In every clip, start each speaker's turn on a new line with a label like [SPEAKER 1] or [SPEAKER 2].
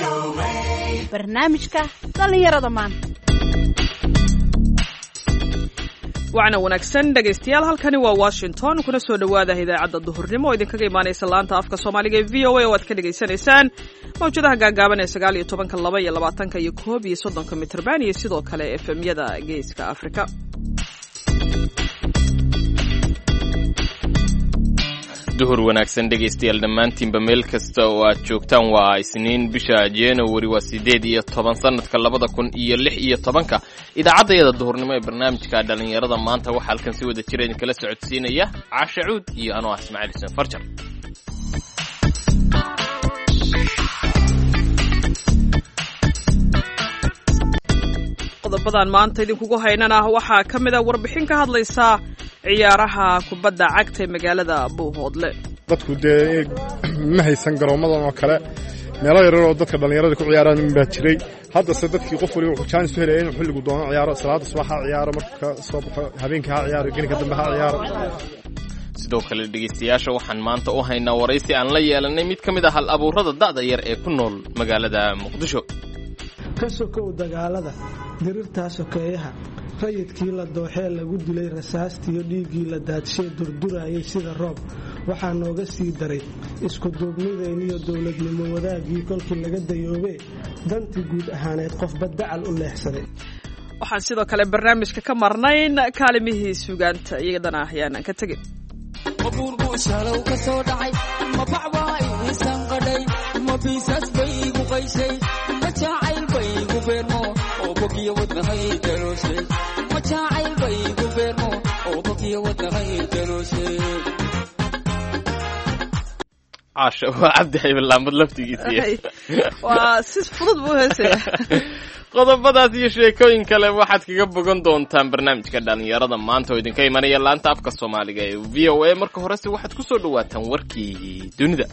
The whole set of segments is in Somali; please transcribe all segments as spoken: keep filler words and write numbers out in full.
[SPEAKER 1] barnaamijka dhalinyarada maanta.
[SPEAKER 2] wacna wanaagsan dhegaystayaal, halkani waa Washington. kuna soo dhawaada idaacadda duhurnimo oo idinkaga imaanaysa laanta afka Soomaaliga ee V O A oo aad ka dhageysanaysaan mawjadaha gaagaaban ee sagaal iyo tobanka, laba iyo labaatanka iyo koob iyo soddonka mitirban iyo sidoo kale F M-yada Geeska Afrika.
[SPEAKER 3] duhur wanaagsan dhegaystayaal dhammaantiinba meel kasta oo aad joogtaan. waa Isniin bisha January waa sideed iyo toban sanadka labada kun iyo lix iyo tobanka. idaacadayada duhurnimo ee barnaamijka dhalinyarada maanta waxaa halkan si wada jira idinkala socodsiinaya Caasha Cuud iyo anoo ah Ismaaciil Xuseen Farjar.
[SPEAKER 2] qodobadan maanta idinkugu haynana waxaa ka mid ah warbixin ka hadlaysa ciyaaraha kubadda cagta ee magaalada Buuhoodle.
[SPEAKER 4] dadku dee ma haysan garoomadan oo kale meelo yar oo dadka dhalinyarada ku ciyaaraan in baa jiray. hadda se dadkii qof waliba wuxuu chance u helay inuu xilligu doono ciyaaro, salaada subax ha ciyaaro, marka soo baxo habeenkii ha ciyaaro, gelinka dambe ha ciyaaro.
[SPEAKER 3] sidoo kale dhegaystayaasha waxaan maanta u haynaa waraysi aan la yeelanay mid ka mid ah hal abuurada da'da yar ee ku nool magaalada Muqdisho.
[SPEAKER 5] ka sokow dagaalada dirirtaa sokeeyaha rayidkii la dooxee lagu dilay rasaastiyo dhiiggii la daadshay durdurayay sida roob waxaa nooga sii daray isku duubnidayniyo dowladnimo wadaagii kolkii laga dayoobee dantii guud ahaaneed qofba dacal u leexsaday.
[SPEAKER 2] waxaan sidoo kale barnaamijka ka marnayn kaalimihii sugaanta, iyadana ayaanan ka tegin.
[SPEAKER 6] mabuurbu shalow ka soo dhacay ma bacbaa iisan qadhay ma biisas bay igu qayshay ma jaacayl bay igu beermo oo bogiyo wadnahay dalooshay ma jaacayl bay igu beermo oo bogiyo wadnahay dalooshay.
[SPEAKER 3] caasha waa cabdi xayballamad laftigiisa
[SPEAKER 2] waa si fudud buu heesaya.
[SPEAKER 3] qodobadaas iyo sheekooyin kale waxaad kaga bogan doontaan barnaamijka dhalinyarada maanta oo idinka imanaya laanta afka Soomaaliga ee V O A. marka horese waxaad ku soo dhawaataan warkii dunida.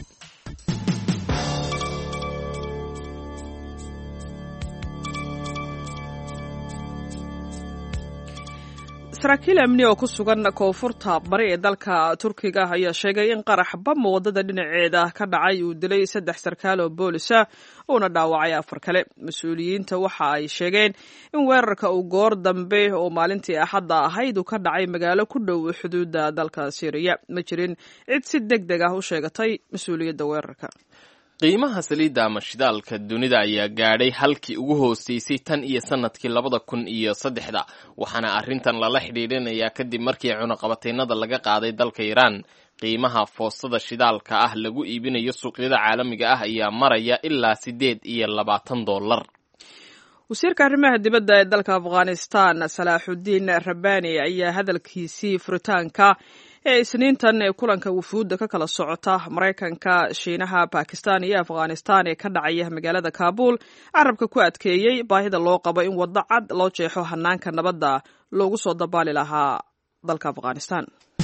[SPEAKER 2] saraakiil amni oo ku sugan koonfurta bari ee dalka Turkiga ayaa sheegay in qarax bam wadada dhinaceeda ka dhacay uu dilay saddex sarkaal oo boolis ah oo dhaawacay afar kale. mas'uuliyiinta waxa ay sheegeen in weerarka uu goor dambe oo maalintii Axadda ahayd uu ka dhacay magaalo ku dhow xuduudda dalka Syria. ma jirin cid si degdeg ah u sheegatay mas'uuliyadda weerarka.
[SPEAKER 3] qiimaha saliidda ama shidaalka dunida ayaa gaadhay halkii ugu hooseysay tan iyo sanadkii labada kun iyo saddexda, waxaana arrintan lala xidhiidhinayaa kadib markii cunaqabataynada laga qaaday dalka Iiraan. qiimaha foostada shidaalka ah lagu iibinayo suuqyada caalamiga ah ayaa maraya ilaa sideed iyo labaatan dollar.
[SPEAKER 2] wasiirka arrimaha dibadda ee dalka Afghanistan Salaaxudiin Rabbani ayaa hadalkiisii furitaanka ee Isniintan ee kulanka wufuudda ka kala socota Mareykanka, Shiinaha, Pakistan iyo Afghanistan ee ka dhacaya magaalada Kabul carabka ku adkeeyay baahida loo qabo in waddo cad loo jeexo hanaanka nabadda loogu soo dabaali lahaa dalka Afghanistan.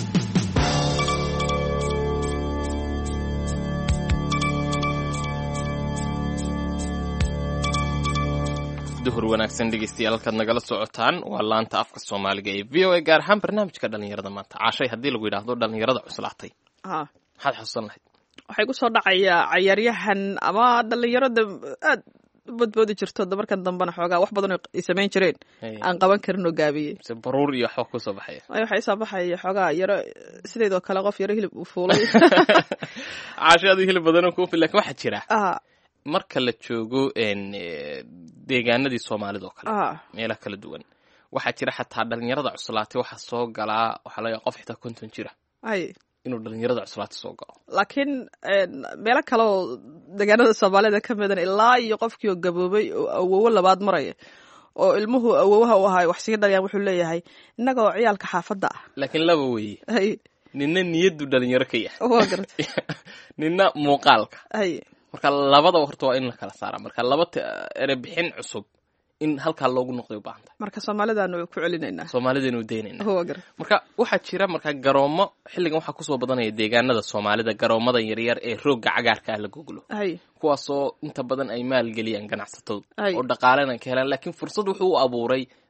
[SPEAKER 3] duhur wanaagsan dhegaystayaal, halkaad nagala socotaan waa laanta afka Soomaaliga ee V O A, gaar ahaan barnaamijka dhalinyarada maanta. caashay haddii lagu yidhaahdo dhalinyarada cuslaatay maxaad xusuusan lahayd?
[SPEAKER 2] waxay ku soo dhacaya cayaaryahan ama dhalinyarada aad u badboodi jirto markan dambena xoogaa wax badan ay samayn jireen aan qaban karin oo gaabiyey.
[SPEAKER 3] se baruur iyo waxba ku soo baxaya
[SPEAKER 2] waxay soo baxaya xoogaa yaro sideedoo kale qof yaro hilib u fuulay.
[SPEAKER 3] caashay adii hilib badan ku filan, laakiin waxaa jira marka la joogo deegaanadii Soomaalida oo kale meelaha kala duwan waxaa jira xataa dhalinyarada cuslaatay waxa soo galaa waxa laga qof xitaa konton jira ay inuu dhalinyarada cuslaatay soo galo. laakiin meelo kale oo deegaanada Soomaalida ka midan ilaa iyo qofkii oo gaboobay oo awowo labaad maraya oo ilmuhu awowaha u ahaa wax siga dhaliyaan wuxuu leeyahay innagoo ciyaalka xaafadda ah. laakiin laba weeye ay ninna niyadu dhalinyaro ka yahay waa gartay ninna muuqaalka ay marka labada horta waa in la kala saara. marka laba erebixin cusub in halkaa loogu noqday u baahan tahay. marka Soomaalidaanu ku celinaynaa, Soomaalidaanu deynayna. marka waxaa jira marka garoomo xilligan waxaa kusoo badanaya deegaanada Soomaalida garoomada yaryar ee roogga cagaarka ah la goglo, kuwaasoo inta badan ay maalgeliyaan ganacsatada oo dhaqaalena ka helaan, laakiin fursad wuxuu u abuuray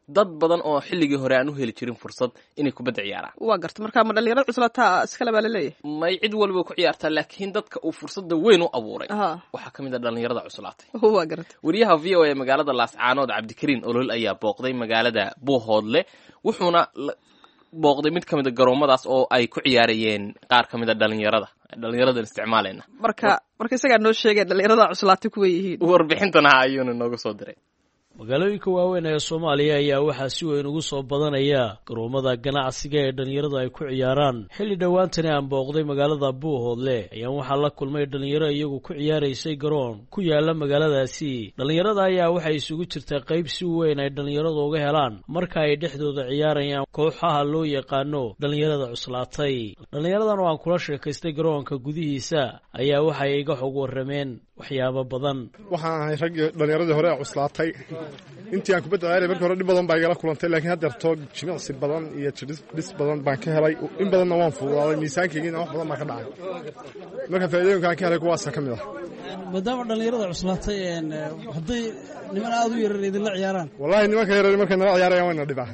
[SPEAKER 3] dad badan oo xilligii hore aan u heli jirin fursad inay kubadda ciyaaraan.
[SPEAKER 2] waa garta marka ma dhalinyarada cuslaataa iskale baa laleeyahay
[SPEAKER 3] may cid walba ku ciyaartaa laakiin dadka uu fursadda weyn u abuuray waxaa ka mid a dhalinyarada cuslaatay.
[SPEAKER 2] waa garta
[SPEAKER 3] wariyaha v o a magaalada laascaanood cabdikariin olol ayaa booqday magaalada buuhoodle wuxuuna booqday mid ka mid a garoomadaas oo ay ku ciyaarayeen qaar ka mid a dhalinyarada dhalinyaradan isticmaalayna.
[SPEAKER 2] marka marka isagaa noo sheegay dhalinyarada cuslaatay kuwa yihiin.
[SPEAKER 3] warbixintana ayuuna nooga soo diray.
[SPEAKER 7] magaalooyinka waaweyn ee Soomaaliya ayaa waxaa si weyn ugu soo badanaya garoomada ganacsiga ee dhalinyaradu ay ku ciyaaraan. xilli dhawaantani aan booqday magaalada Buuhoodle ayaan waxaa la kulmay dhalinyaro iyagu ku ciyaaraysay garoon ku yaala magaaladaasi. dhalinyarada ayaa waxay isugu jirtaa qayb si weyn ay dhalinyaradu uga helaan marka ay dhexdooda ciyaarayaan kooxaha loo yaqaano dhalinyarada cuslaatay. dhalinyaradan oo aan kula sheekaystay garoonka gudihiisa ayaa waxay iga xog warrameen waxyaabo badan.
[SPEAKER 4] waxaan ahay rag dhalinyaradii hore cuslaatay intii aan kubadda ciyaaray markii hore dhib badan baa igala kulantay laakiin hadda yarto jimicsi badan iyo dhis badan baan ka helay in badanna waan fududaaday miisaankaygiina wax badan baa ka dhacay marka faa'iidooyinka aan ka helay kuwaasa ka mid ah.
[SPEAKER 8] maadaama dhalinyarada cuslaatay hadday niman aad u yarar idinla ciyaaraan
[SPEAKER 4] wallaahi nimanka yarar markay nala ciyaarayaan wayna dhibaa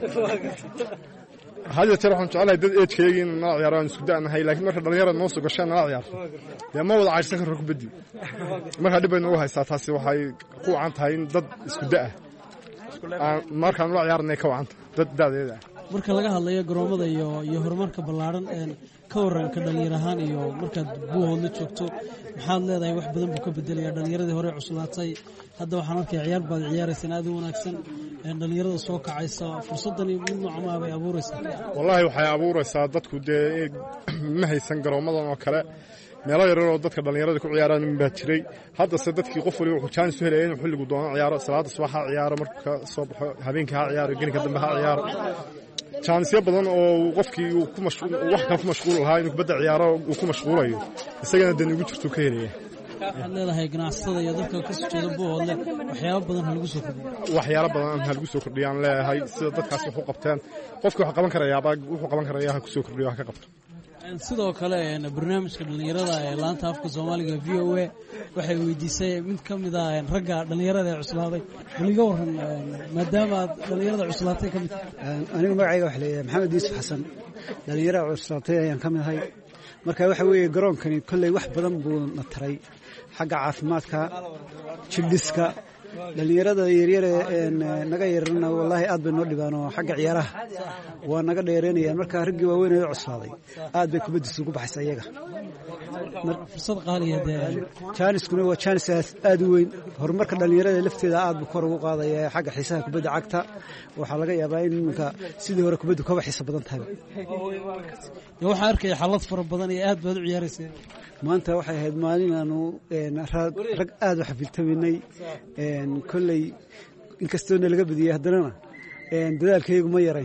[SPEAKER 4] hadiya jeer waxaan jeclahay dad eejkayagii in nala ciyaaro aan isku da'nahay laakiin marka dhalinyarada noo soo gashaan nala ciyaarto dee ma wada caajsan karro kubaddi markaa dhib bay noogu haysaa taasi waxay ku wacan tahay in dad isku da'a markaan nala ciyaarnay ka wacanta dad da'deeda ah.
[SPEAKER 8] marka laga hadlayo garoomada iyo iyo horumarka ballaaran ka waranka dhalinyar ahaan iyo markaad Buuhoodle joogto maxaad leedahay wax badan buu ka bedelayaa dhalinyaradii hore cuslaatay hadda waxaan arkay ciyaar baad ciyaaraysan aad u wanaagsan dhalinyarada soo kacaysa fursadani mid nooca bay abuuraysaa.
[SPEAKER 4] wallaahi waxay abuuraysaa dadku dee ma haysan garoomadan oo kale meelo yaryar oo dadka dhalinyarada ku ciyaaraan in baa jiray haddase dadkii qof waliba wuxuu chance u helaya inuu xilligu doono ciyaaro salaada subax ha ciyaaro marka soo baxo habeenkii ha ciyaaro gelinka dambe ha ciyaaro chance badan oo qofkii uu ku mashquul wax kale ku mashquul lahaa inuu kubadda ciyaaro uu ku mashquulayo isagana dan ugu jirto ka helaya.
[SPEAKER 8] waxaad leedahay ganacsatada iyo dadka ka soo jeeda Buuhoodle waxyaabo badan ha lagu soo kordhiyo
[SPEAKER 4] waxyaalo badan ha lagu soo kordhiyaan leeyahay sida dadkaas wax u qabteen qofkii wax qaban karayaaba wuxuu qaban karayaa ha ku soo kordhiyo wax ka qabto.
[SPEAKER 8] sidoo kale barnaamijka dhalinyarada ee laanta afka Soomaaliga V O A waxay weydiisay mid ka mid ah ragga dhalinyarada ee cuslaaday waliga waran maadaama dhalinyarada cuslaatay ka mid
[SPEAKER 9] anigu magacayga wax leeyahay Maxamed Yuusuf Xasan dhalinyarada cuslaatay ayaan ka mid ahay marka waxa weeye garoonkani kulley wax badan buu na taray xagga caafimaadka jidhiska dhalinyarada yaryar ee naga yarana wallaahi aad bay noo dhibaan oo xagga ciyaaraha waa naga dheereynayaan marka raggii waaweyn ee cuslaaday aad bay kubaddiisa ugu baxaysaa iyaga
[SPEAKER 8] fursad qaaliya
[SPEAKER 9] jaaniskuna waa jaanis aad u weyn horumarka dhalinyarada lafteeda aad buu kor ugu qaadaya xagga xiisaha kubadda cagta waxaa laga yaabaa in iminka sidii hore kubaddu kaba xiisa badan tahay.
[SPEAKER 8] waxaa arkaya xalad fara badan iyo aad baad u ciyaaraysay
[SPEAKER 9] maanta waxay ahayd maalin aanu rag aad u xafiltaminay kolley inkastoona laga badiyey haddanana dadaalkaygu ma yarayn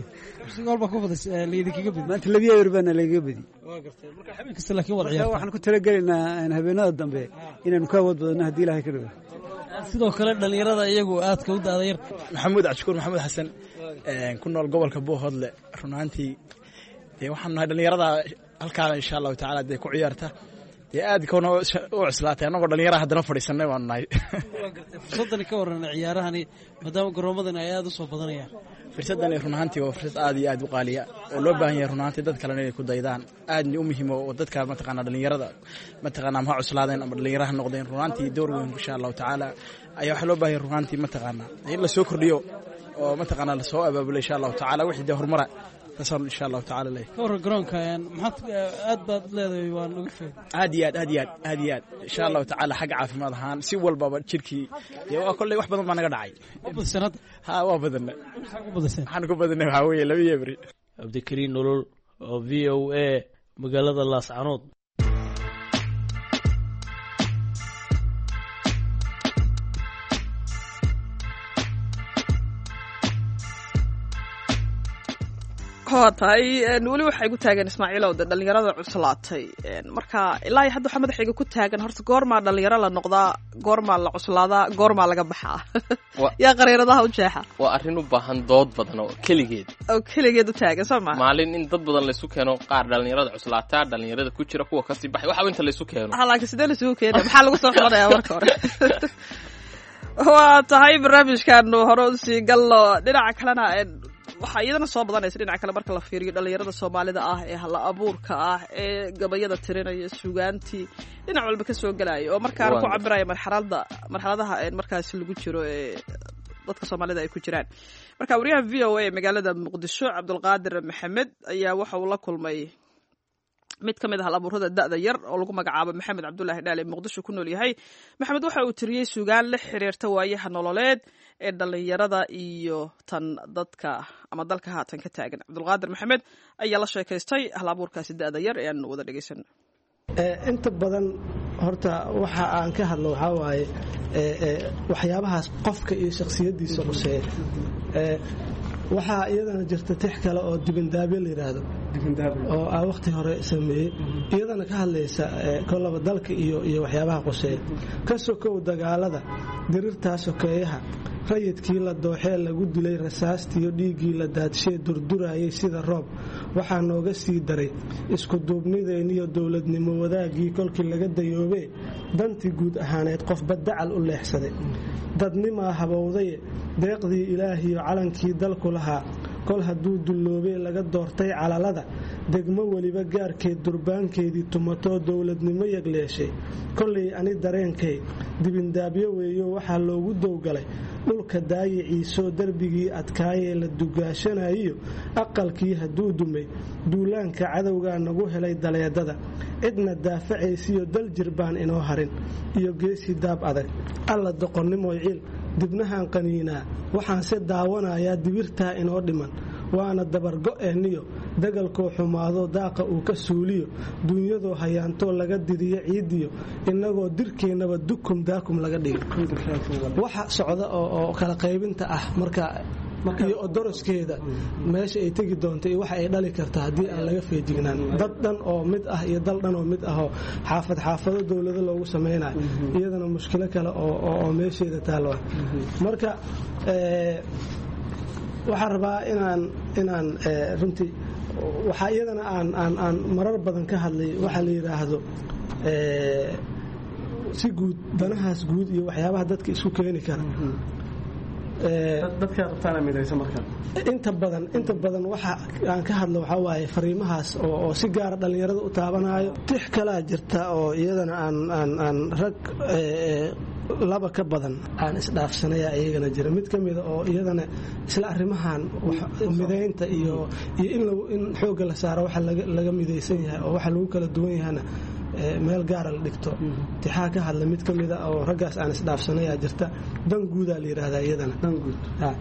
[SPEAKER 9] maanta labiya yar baana lagaga badiyey waxaan ku talagelaynaa habeenada dambe inaanu ka awood badanno haddii ilaahay ka dhigo.
[SPEAKER 8] sidoo kale dhalinyarada iyagu aadka u daada yar
[SPEAKER 10] maxamuud cabdishakuur maxamuud xasan ku nool gobolka Buuhoodle runaantii dee waxaan nahay dhalinyarada halkaa insha allahu tacaala dee ku ciyaarta dee aad koona u cuslaatay annagoo dhalinyaraha haddana fadhiisanay waan nahay.
[SPEAKER 8] fursadani ka waran ciyaarahani maadaama garoomadani ay aad u soo badanayaan
[SPEAKER 10] fursadani runaantii waa fursad aad iyo aad u qaaliya oo loo baahan yahay runaantii dad kalena inay ku daydaan aadna u muhiim oo dadka mataqaanaa dhalinyarada mataqaanaa ma cuslaadeen ama dhalinyaraha noqdeen runaantii door weyn insha allahu tacaala ayaa waxaa loo baahan yahay runaantii mataqaanaa in la soo kordhiyo oo mataqaanaa la soo abaabulo insha allahu tacaala wixii dee horumara tasal insha allahu tacaala leh
[SPEAKER 8] ka waran garoonka maxaad aad baad leedahay waan uga faa'iid
[SPEAKER 10] aad iyo aad aad iyo aad aad iyo aad insha allahu tacaala xagga caafimaad ahaan si walbaba jirkii iyo waa kolley wax badan baa naga dhacay
[SPEAKER 8] sanad
[SPEAKER 10] ha waa badan waxaan ku badanay waxaa weeye laba yeebri.
[SPEAKER 7] Cabdikariin Nolol oo V O A magaalada Laascaanood.
[SPEAKER 2] waa tahay weli waxay ku taagan Ismaaciilow dhalinyarada cuslaatay marka ilaa hadda waxa madaxayga ku taagan horta goorma dhalinyaro la noqdaa goorma la cuslaadaa goorma laga baxaa yaa qareeradaha u jeexa
[SPEAKER 3] waa arrin u baahan dood badan oo keligeed
[SPEAKER 2] oo keligeed u taagan Soomaa
[SPEAKER 3] maalin in dad badan la isu keeno qaar dhalinyarada cuslaataa dhalinyarada ku jira kuwa ka sii baxay waxa inta la isu keeno
[SPEAKER 2] waxa la isu keeno maxaa lagu soo xulanayaa marka hore waa tahay barnaamijkaanu hore usii gallo dhinaca kalena waxaa iyadana soo badanaysa dhinaca kale marka la fiiriyo dhalinyarada soomaalida ah ee hala abuurka ah ee gabayada tirinaya sugaantii dhinac walba ka soo gelaya oo markaana ku cabiraya marxalada marxaladaha markaasi lagu jiro ee dadka soomaalida ay ku jiraan. Marka wariyaha V O A ee magaalada Muqdisho Cabdulqaadir Maxamed ayaa waxa uu la kulmay mid ka mid ah hal-abuurada da'da yar oo lagu magacaabo Maxamed Cabdullaahi Dhaale ee Muqdisho ku nool yahay. Maxamed waxa uu tiriyey sugaan la xiriirta waayaha nololeed ee dhalinyarada iyo tan dadka ama dalka haatan ka taagan. Cabdulqaadir Maxamed ayaa la sheekaystay hal-abuurkaasi da'da yar ee aan wada dhegeysan.
[SPEAKER 5] inta badan horta waxa aan ka hadlo waxa waaye waxyaabahaas qofka iyo shakhsiyadiisa quseeya. waxaa iyadana jirta tix kale oo dibindaabyo la yiraahdo oo ah waqti hore sameeyay iyadana ka hadlaysa kolaba dalka iyo iyo waxyaabaha quseeya ka sokow dagaalada dirirtaas sokeeyaha rayidkii la dooxee lagu dilay rasaastiyo dhiiggii la daadshay durdurayay sida roob waxaa nooga sii daray isku duubnideeniyo dowladnimo wadaagii kolkii laga dayoobee dantii guud ahaaneed qofba dacal u leexsaday dadnimaa habowdaye deeqdii ilaahiyo calankii dalku lahaa kol hadduu dulloobee laga doortay calalada degmo weliba gaarkeed durbaankeedii tumatoo dowladnimo yagleeshay kollay ani dareenkay dibindaabyo weeyo waxaa loogu dowgalay dhulka daayiciisoo darbigii adkaayee la dugaashanayiyo aqalkii hadduu dumay duulaanka cadowgaa nagu helay daleedada cidna daafacaysiyo dal jir baan inoo harin iyo geesi daab adag alla doqonnimoy ciil dibnahaan qaniinaa waxaanse daawanayaa dibirtaa inoo dhiman waana dabargo'eenniyo dagalkoo xumaado daaqa uu ka suuliyo duunyadoo hayaantoo laga didiyo ciidiyo innagoo dirkeennaba dukum daakum laga dhigo waxa socda oo kala qaybinta ah marka iyo odoroskeeda meesha ay tegi doonto iyo waxa ay dhali karta haddii aan laga feejignaan dad dhan oo mid ah iyo dal dhan oo mid ah oo xaafad xaafado dowlado loogu samaynayo iyadana mushkilo kale oo meesheeda taalo marka waxaan rabaa inaan inaan runtii waxaa iyadana aan aan aan marar badan ka hadlay waxa la yiraahdo si guud danahaas guud iyo waxyaabaha dadka isku keeni kara
[SPEAKER 11] dadka rabtaana midaysan markan
[SPEAKER 5] inta badan inta badan waxa aan ka hadlo waxa waaye fariimahaas oo oo si gaar ah dhalinyarada u taabanayo tix kala jirta oo iyadana aan aan aan rag laba ka badan aan isdhaafsanaya iyagana jira mid kamid oo iyadana isla arrimahan mideynta iyo iyo in in xoog la saaro waxa laga laga mideysan yahay oo waxa lagu kala duwan yahayna meel gaar ah la dhigto tixaa ka hadla mid kamid ah oo raggaas aan isdhaafsanaya jirta dan guud ah la yiraahdaa iyadana dan guud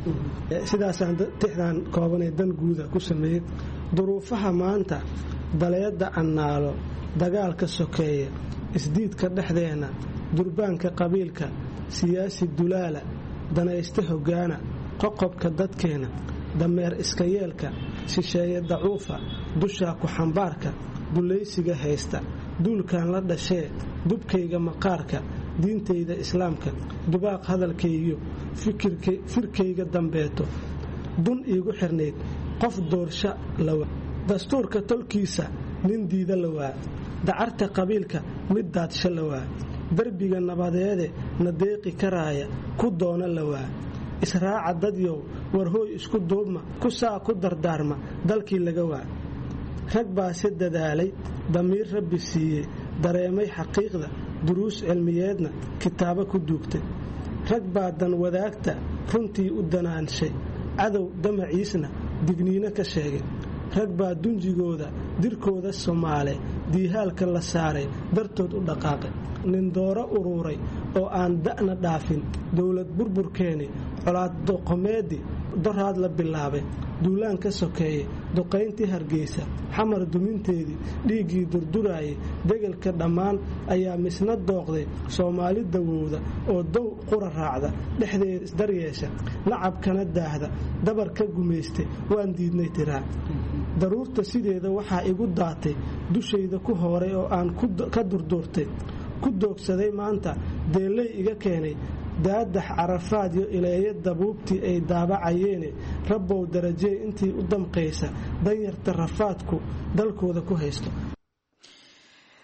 [SPEAKER 5] sidaas aan tixdan koobanay dan guud ku sameeyay duruufaha maanta daleeda annaalo dagaalka sokeeye isdiidka dhexdeena durbaanka qabiilka siyaasi dulaala danaysta hogaana qoqobka dadkeena dameer iska yeelka shisheeye dacuufa dushaa ku xambaarka dulaysiga haysta duulkan la dhashee dubkayga maqaarka diintayda islaamka dubaaq hadalkaygiyo firkayga dambeeto dun iigu xirnayd qof doorsha lawaa dastuurka tolkiisa nin diida lawaa dacarta qabiilka mid daadsha lawaa darbiga nabadeede na deeqi karaaya ku doona lawaa israaca dadyow warhooy isku duubma ku saa ku dardaarma dalkii laga waa rag baa si dadaalay damiir rabbi siiyey dareemay xaqiiqda duruus cilmiyeedna kitaabo ku duugtay rag baa dan wadaagta runtii u danaanshay cadow damaciisna digniino ka sheegay rag baa dunjigooda dirkooda Soomaale diihaalka la saaray dartood u dhaqaaqay nin dooro uruuray oo aan da'na dhaafin dawlad burburkeeni colaad doqomeedi daraad la bilaabay duulaan ka sokeeyay duqayntii Hargeysa xamar duminteedii dhiigii durduraayay degalka dhammaan ayaa misna dooqday Soomaali dawowda oo dow qura raacda dhexdeed isdaryeesha lacabkana daahda dabar ka gumeystay waan diidnay tiraa daruurta sideeda waxaa igu daatay dushayda ku hooray oo aan ka durduurtay ku doogsaday maanta deelay iga keenay daadax carafaad iyo ileeya dabuubtii ay daabacayeene rabbow darajee intii u damqaysa danyarta rafaadku dalkooda ku haysto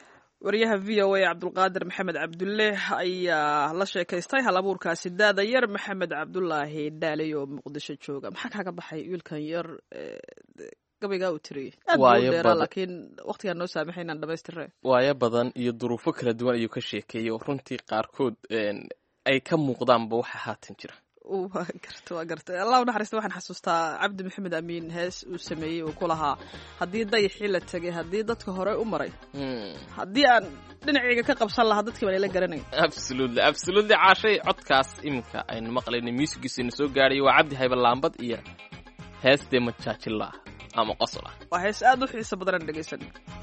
[SPEAKER 2] wariyaha v o a cabdulqaadir maxamed cabdulle ayaa la sheekaystay hal abuurkaasi daada yar maxamed cabdulaahi dhaaley oo muqdisho jooga. maxaa kaaga baxay wiilkan yar gabaygaa uu tiriyey? aad buu u dheeraa laakiin waqtigaan noo saamaxay inaan dhamaystirre.
[SPEAKER 3] waayo badan iyo duruufo kala duwan ayuu ka sheekeeyey oo runtii qaarkood ay ka muuqdaanba waxa haatan jira.
[SPEAKER 2] waa garta waa garta allah u naxariista. waxaan xasuustaa cabdi maxamed amiin hees uu sameeyey uu ku lahaa haddii dayaxii la tegay haddii dadka hore u maray haddii aan dhinacayga ka qabsan lahaa dadkii baan ila garanayn.
[SPEAKER 3] absolutely absolutely caashay codkaas iminka aynu maqlaynay muusigiisana soo gaadhay waa cabdi hayba laambad iyo heestee majaajila ama qosol ah.
[SPEAKER 2] waa hees aad u xiiso badan aan dhegaysan.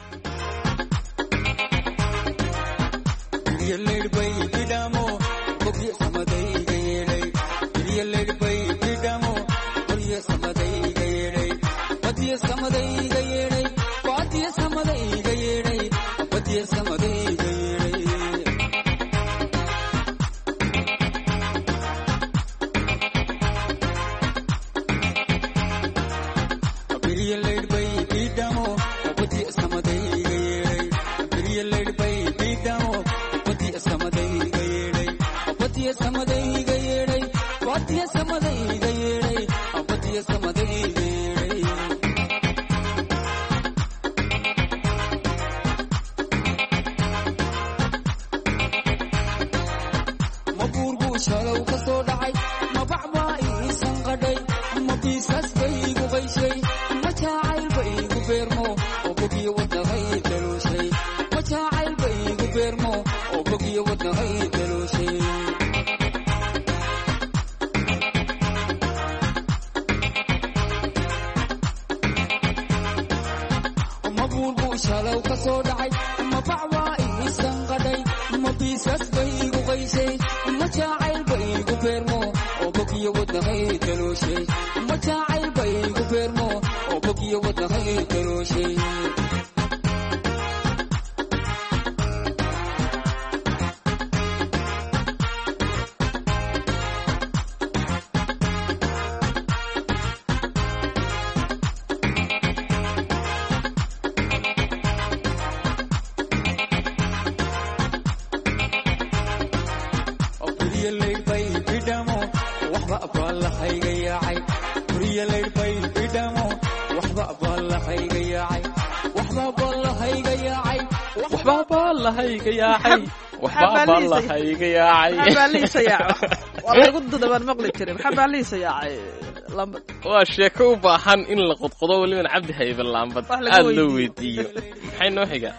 [SPEAKER 3] waa sheeko u baahan in la qodqodo weliban cabdi hayba laambad aad loo weydiiyo. maxay noo xiga?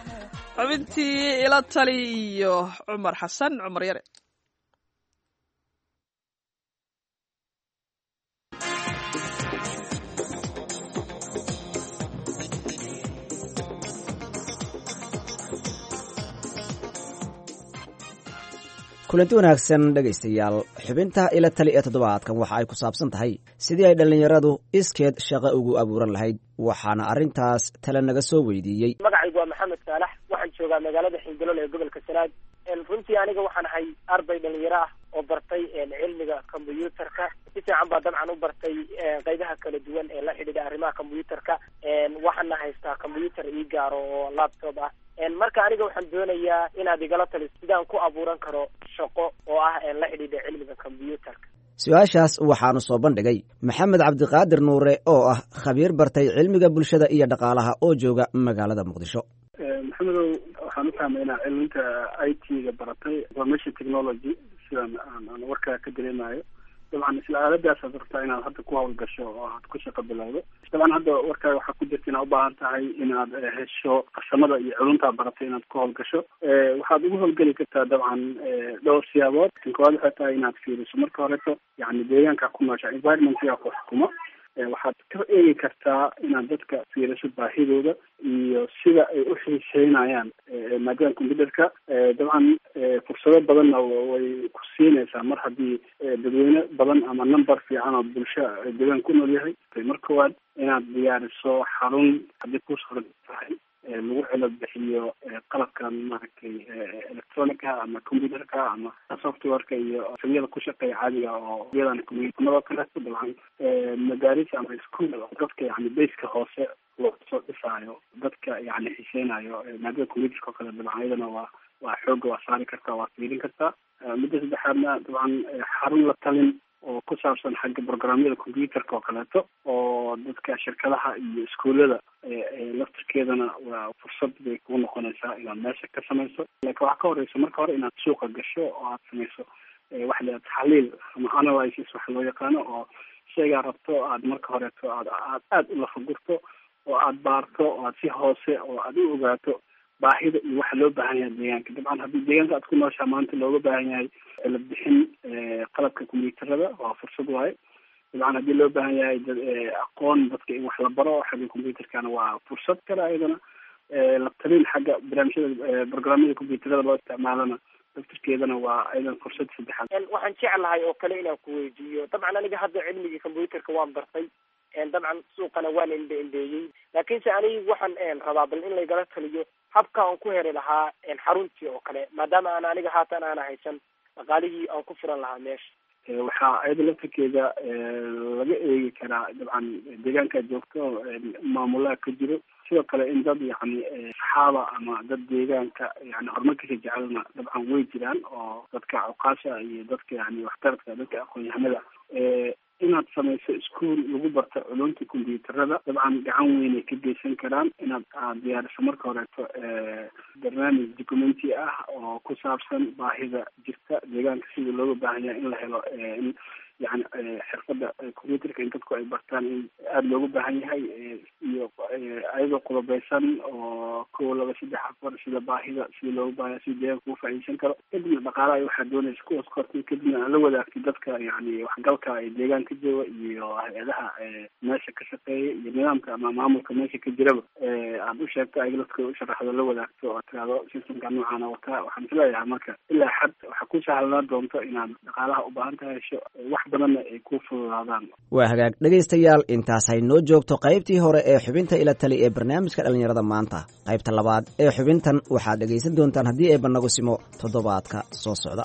[SPEAKER 2] xubintii ila tali iyo cumar xasan cumar yare.
[SPEAKER 11] kulanti wanaagsan dhegaystayaal, xubinta ila tali ee toddobaadkan waxa ay ku saabsan tahay sidii ay dhallinyaradu iskeed shaqo ugu abuuran lahayd, waxaana arrintaas tale naga soo weydiiyey.
[SPEAKER 12] magacaygu waa maxamed saalax, waxaan joogaa magaalada xildhilool ee gobolka sanaag. runtii aniga waxaan ahay arday dhalinyaro ah oo bartay cilmiga kombyuutarka. si fiican baa dabcan u bartay qaybaha kala duwan ee la xidhiidha arrimaha kombyuutarka. waxaana haystaa kombyuutar ii gaaro oo laptop ah. marka aniga waxaan doonayaa inaad igala taliso sidaan ku abuuran karo shaqo oo ah la xidhiidha cilmiga kombyuutarka.
[SPEAKER 11] su-aashaas waxaanu soo bandhigay maxamed cabdiqaadir nuure oo ah khabiir bartay cilmiga bulshada iyo dhaqaalaha oo jooga magaalada muqdisho.
[SPEAKER 13] maxamedow, waxaan u fahmay inaad cilminta i t-ga baratay, information technology, sidaan aan warkaa ka dareemayo. dabcan isla aaladaasaad rabtaa inaad hadda ku hawlgasho oo aad ku shaqo bilowdo. dabcan hadda warkaa waxaa ku jirta inaad u baahan tahay inaad hesho farsamada iyo culuntaa baratay inaad ku hawlgasho. waxaad ugu hawlgeli kartaa dabcan dhowr siyaabood. tan koowaad waxay tahay inaad fiiriso marka horeto yani deegaanka ku noosha environmentga ku xukumo. waxaad ka eegi kartaa inaad dadka fiiriso baahidooda iyo sida ay u xiiseynayaan maadaama computerka. dabcan fursado badanna way ku siinaysaa mar haddii dadweyne badan ama number fiican oo bulsho deegaan ku nool yahay. mar koowaad inaad diyaariso xarun haddii ku suura tahay lagu cilad bixiyo qalabkan maaragtay electronica ama computerka ama softwareka iyo samiyada ku shaqeeya caadiga oo iyadan computerada kaleeto dabcan madaaris ama iskuol dadka yani bayska hoose loo soo dhisaayo dadka yani xiseenayo maadada computerka oo kale dabcan iyadana waa waa xooga waa saari kartaa waa fiirin kartaa midda saddexaadna dabcan xarun la talin oo ku saabsan xagga programyada computerka oo kaleeto oo dadka shirkadaha iyo iskuullada laftirkeedana waa fursad bay kugu noqonaysaa inaad meesha ka samayso laakiin waxaa ka horeysa marka hore inaad suuqa gasho oo aad samayso waxa la taxliil ama analysis waxa loo yaqaano oo shaygaa rabto aad marka horeeto aad aad aad u lafagurto oo aad baarto oo aad si hoose oo aad u ogaato baahida iyo waxa loo baahan yahay deegaanka dabcan haddii deegaanka aad ku nooshaa maanta looga baahan yahay cilad bixin qalabka computerada waa fursad waaye dabcan haddii loo baahan yahay aqoon dadka in wax la baro xagga computerkana waa fursad kale ayadana la talin xagga barnaamijyada programyada computerada loo isticmaalana daftirkeedana waa aydan fursad saddexaad
[SPEAKER 12] waxaan jeclahay oo kale inaan ku weydiiyo dabcan aniga hadda cilmigii computerka waan bartay dabcan suuqana waan indhe indheeyey laakiinse aniga waxaan rabaa bal in laygala taliyo habka aan ku heri lahaa xaruntii oo kale maadaama aan aniga haatan aana haysan dhaqaalihii aan ku furan lahaa meesha
[SPEAKER 13] waxaa ayada laftirkeeda laga eegi karaa dabcan deegaankaad joogto maamulaha ka jiro sidoo kale in dad yani saxaaba ama dad deegaanka yani horumarkiisa jecelna dabcan way jiraan oo dadka cuqaasha iyo dadka yani waxtarka dadka aqoon-yahanada inaad samayso iskuol lagu barto culumta computerada dabcan gacan weynay ka geysan karaan inaad aad diyaariso marka horeeto barnaamij documenti ah oo ku saabsan baahida jirta deegaanka sidii looga baahan yahay in la helo in yani xirfada computerka in dadku ay bartaan in aada looga baahan yahay iyo ayadoo qodobeysan oo kow laba saddex afar sida baahida sidii looga baahan yahay sida deegaanka ugu faa'iideysan karo kadibna dhaqaalaha waxaa doonaysa kuwaas kortay kadibna aan la wadaagtay dadka yani waxgalka ee deegaanka jooga iyo hay-adaha meesha ka shaqeeya iyo nidaamka ama maamulka meesha ka jiraba aad u sheegto ayaga dadka u sharaxdo la wadaagto oo tiraado systemka noocaana wataa waxaan isleeyahay marka ilaa xad waxaa ku sahlanaa doonto inaad dhaqaalaha u baahan tahay hesho wax badanna ay ku fududaadaan
[SPEAKER 11] waa hagaag dhegaystayaal intaas hay noo joogto qaybtii hore ee xubinta ila tali ee barnaamijka dhallinyarada maanta qaybta labaad ee xubintan waxaad dhegaysan doontaan haddii ay banagu simo toddobaadka soo socda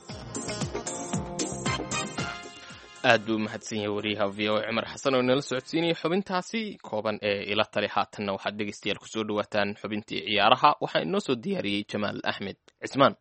[SPEAKER 3] aad buu mahadsan yahay wariyaha v o cumar xasan oo inala socodsiinaya xubintaasi kooban ee ila tali haatanna waxaad dhegaystayaal kusoo dhawaataan xubintii ciyaaraha waxaa inoo soo diyaariyey jamaal axmed cismaan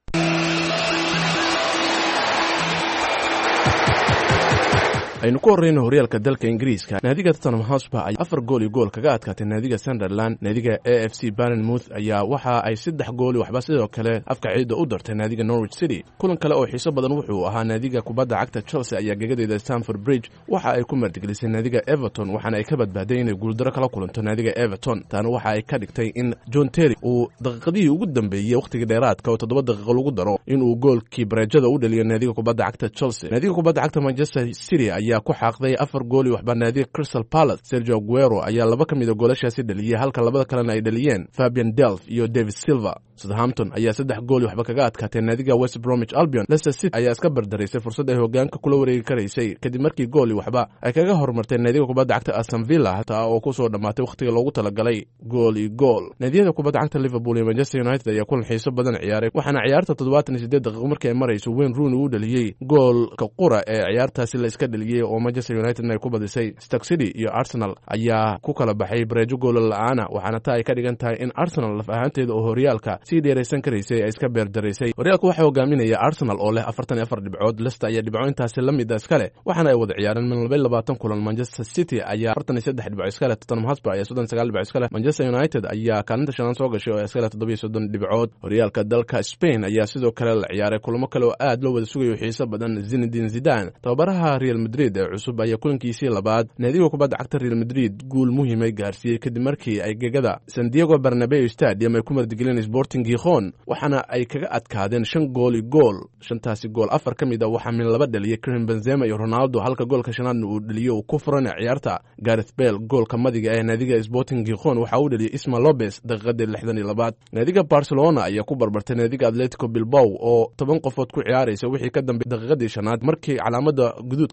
[SPEAKER 14] aynu ku horreyno horyaalka dalka ingiriiska naadiga tottenham hotspur ay afar gool iyo gool kaga adkaatay naadiga sunderland naadiga a f c bournemouth ayaa waxa ay saddex gool iyo waxba sidoo kale afka ciidda u dartay naadiga norwich city kulan kale oo xiiso badan wuxuu ahaa naadiga kubadda cagta chelsea ayaa gegadeeda stamford bridge waxa ay ku martigelisay naadiga everton waxaana ay ka badbaaday inay guuldaro kala kulanto naadiga everton taana waxa ay ka dhigtay in john terry uu daqiiqadihii ugu dambeeyey wakhtigii dheeraadka oo toddoba daqiiqo lagu daro inuu goolkii bareejada u dhaliyo naadiga kubadda cagta chelsea naadiga kubadda cagta manchester city ayaa ku xaaqday afar gool iyo waxba naadiga Crystal Palace Sergio Aguero ayaa laba ka mid ah goolashaasi dhaliyay halka labada kalena ay dhaliyeen Fabian Delph iyo David Silva Southampton ayaa saddex gool iyo waxba kaga adkaatay naadiga West Bromwich Albion Leicester City ayaa iska bardaraysay fursad ay hoggaanka kula wareegi karaysay kadib markii gool iyo waxba ay kaga hormartay naadiga kubadda cagta Aston Villa hataa oo ku soo dhamaatay waqtiga loogu talagalay gool iyo gool naadiga kubadda cagta Liverpool iyo Manchester United ayaa kulan xiiso badan ciyaaray waxaana ciyaarta toddobaatan iyo siddeed daqiiqo markii ay marayso Wayne Rooney uu dhaliyay goolka qura ee ciyaartaasi la iska dhaliyay oo Manchester United ay ku badisay Stoke City iyo Arsenal ayaa ku kala baxay bareejo gool la'aana waxaana taa ay ka dhigan tahay in Arsenal laf ahaanteeda oo horyaalka si dheeraysan karaysay ay iska beerdaraysay horyaalka waxa hogaaminaya Arsenal oo leh afartan iyo afar dhibcood Leicester ayaa dhibco intaasi la mid ah iska leh waxaana ay wada ciyaareen min laba iyo labaatan kulan Manchester City ayaa afartan iyo saddex dhibcood iska leh Tottenham Hotspur ayaa soddon iyo sagaal dhibcood iska leh Manchester United ayaa kaalinta shanaad soo gashay oo iska leh toddoba iyo soddon dhibcood horyaalka dalka Spain ayaa sidoo kale la ciyaaray kulamo kale oo aad loo wada sugayo xiiso badan Zinedine Zidane tababaraha Real Madrid ee cusub ayaa kulankiisii labaad naadiga kubadda cagta Real Madrid guul muhiim ay gaarsiiyay kadib markii ay gegada San Diego Bernabeu Stadium ay ku martigeliyeen Sporting Gijón waxaana ay kaga adkaadeen shan gool iyo gool shantaasi gool afar ka mid ah waxaa min laba dhaliyay Karim Benzema iyo Ronaldo halka goolka shanaadna uu dhaliyo uu ku furanay ciyaarta Gareth Bale goolka madiga ee naadiga Sporting Gijón waxa uu dhaliyay Isma Lopez daqiiqadii lixdan iyo labaad naadiga Barcelona ayaa ku barbartay naadiga Atletico Bilbao oo toban qofood ku ciyaaraysa wixii ka dambeeyay daqiiqadii shanaad markii calaamada guduudka loo taagay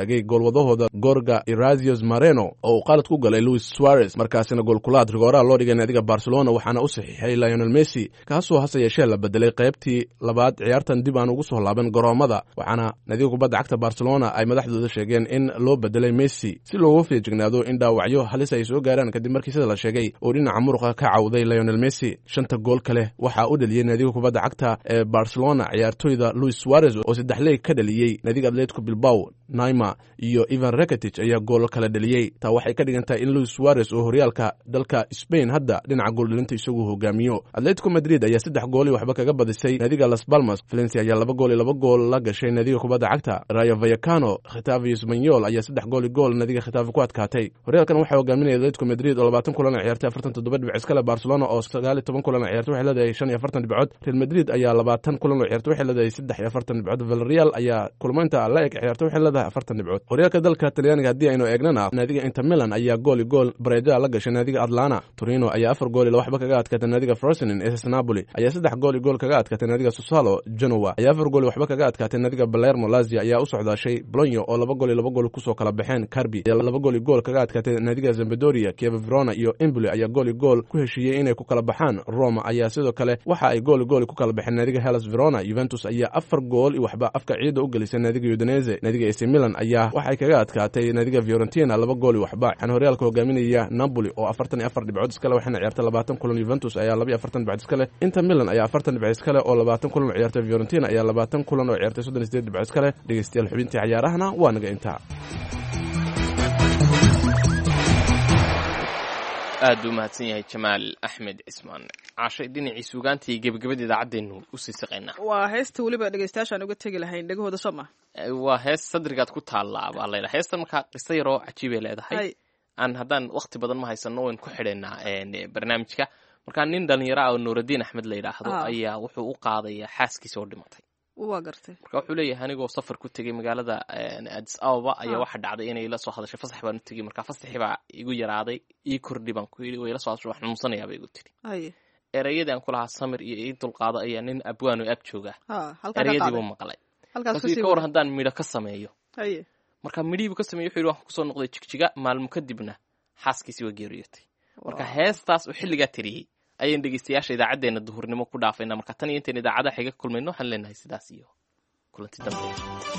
[SPEAKER 14] istaagay goolwadahooda gorga Erazios Moreno oo uu qalad ku galay Luis Suarez markaasina goolkulaad rigooraha loo dhigay naadiga Barcelona waxaana u saxiixay Lionel Messi kaasoo hase yeeshee la bedelay qaybtii labaad ciyaartan dib aan ugu soo laaban garoomada waxaana naadiga kubadda cagta Barcelona ay madaxdooda sheegeen in loo bedelay Messi si loogu feejignaado in dhaawacyo halis ay soo gaaraan kadib markii sida la sheegay oo dhinaca muruqa ka cawday Lionel Messi shanta gool kale waxa uu dhaliyay naadiga kubadda cagta ee Barcelona ciyaartoyda Luis Suarez oo saddex leey ka dhaliyay naadiga Atletico Bilbao Neymar iyo Ivan Rakitic ayaa gool kala dhaliyay taa waxay ka dhigantahay in Luis Suarez oo horyaalka dalka Spain hadda dhinaca gool dhalinta isagu hogaamiyo Atletico Madrid ayaa saddex gool waxba kaga badisay naadiga Las Palmas Valencia ayaa laba gool iyo laba gool la gashay naadiga kubadda cagta Rayo Vallecano Getafe Espanyol ayaa saddex gool iyo gool naadiga Getafe ku adkaatay horyaalkan waxa hogaaminaya Atletico Madrid oo labaatan kulan ciyaartay afartan iyo toddoba dhibic iskale Barcelona oo sagaal iyo toban kulan ciyaartay waxay leedahay shan iyo afartan dhibcood Real Madrid ayaa labaatan kulan ciyaartay waxay leedahay saddex iyo afartan dhibcood Villarreal ayaa kulmaynta la eg ciyaartay waxay leedahay afartan dhibcood horyaalka dalka Talyaaniga hadii aynu eegnana naadiga Inter Milan ayaa gool iyo gool bareeja la gashay naadiga Atlanta Torino ayaa afar gool iyo waxba kaga adkaatay naadiga Frosinone A S Napoli ayaa saddex gool iyo gool kaga adkaatay naadiga Sassuolo Genoa ayaa afar gool iyo waxba kaga adkaatay naadiga Palermo Lazio ayaa u socdaashay Bologna oo laba gool iyo laba gool ku soo kala baxeen Carpi ayaa laba gool iyo gool kaga adkaatay naadiga Sampdoria Chievo Verona iyo Empoli ayaa gool iyo gool ku heshiiyay inay ku kala baxaan Roma ayaa sidoo kale waxa ay gool iyo gool ku kala baxeen naadiga Hellas Verona Juventus ayaa afar gool iyo waxba afka ciida u gelisay naadiga Udinese naadiga A C Milan ayaa waxay kaga adkaatay naadiga Fiorentina laba gool iyo waxba waxaan horyaalka hogaaminaya Napoli oo afartan iyo afar dhibcood iskale waxayna ciyaartay labaatan kulan Juventus ayaa laba iyo afartan dhibcood iskale Inter Milan ayaa afartan dhibcood iskale oo labaatan kulan ciyaartay Fiorentina ayaa labaatan kulan oo ciyaartay soddon iyo siddeed dhibcood iskale dhageystayaal xubintii ciyaarahana waa naga intaa
[SPEAKER 3] aad u mahadsan yahay Jamaal Axmed Cismaan caashay dhinacii suugaanta iyo gabagabada idaacadeenu u sii saqaynaa
[SPEAKER 2] waa heesta waliba dhageystayaashan uga tagi lahayn dhagahooda Soma
[SPEAKER 3] waa hees sadrigaad ku taala baa leedahay heestan marka qisa yar oo cajiib ay leedahay aan haddaan waqti badan ma haysano waan ku xidhaynaa barnaamijka marka nin dhalinyaro ah oo Nuuruddin Axmed la yiraahdo ayaa wuxuu u qaadayaa xaaskiisa oo dhimatay waa gartay marka wuxuu leeyahay anigoo safar ku tagay magaalada Addis Ababa ayaa waxa dhacday inay la soo hadashay fasax baan u tagay marka fasaxi baa igu yaraaday ii kordhi baan ku yiri way la soo hadashay wax xanuunsanayaa bay igu tiri ay erayadaan ku lahaa samir iyo ii dulqaado ayaa nin abwaan oo ag jooga erayadii buu maqlay halkaas ka war haddaan midho ka sameeyo ay marka midhiibu ka sameeyo wuxuu yiri wax ku soo noqday jigjiga maalmo kadibna xaaskiisii waa geeriyotay marka heestaas oo xilliga tiriyay ayaan dhegeystayaasha idaacadeena duhurnimo ku dhaafayna marka tan iyo intaan idaacada xiga kulmayno waxaan leenahay sidaas iyo kulanti dambe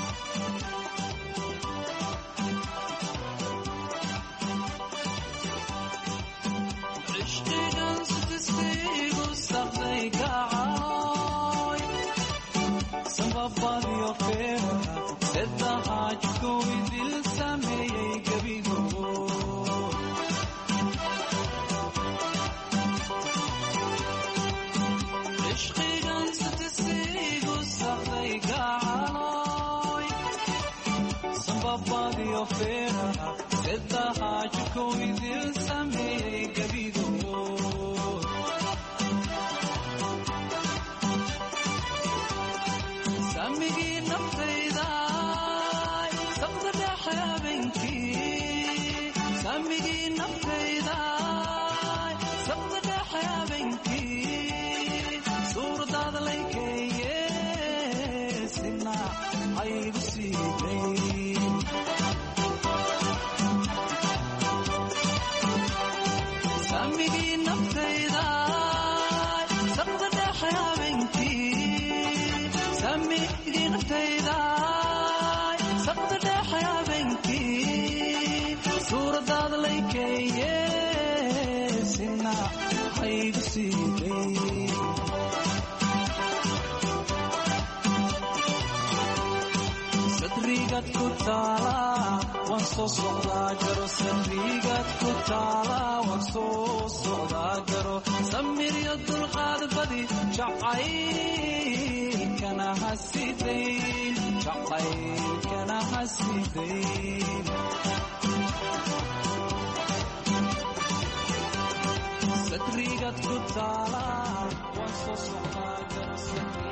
[SPEAKER 6] Sadrigat kutala, wan so so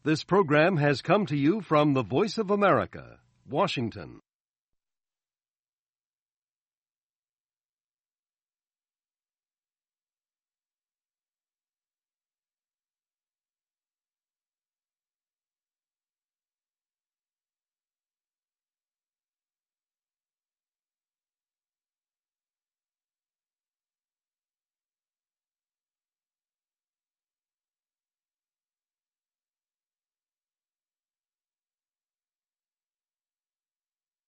[SPEAKER 15] This program has come to you from the Voice of America, Washington.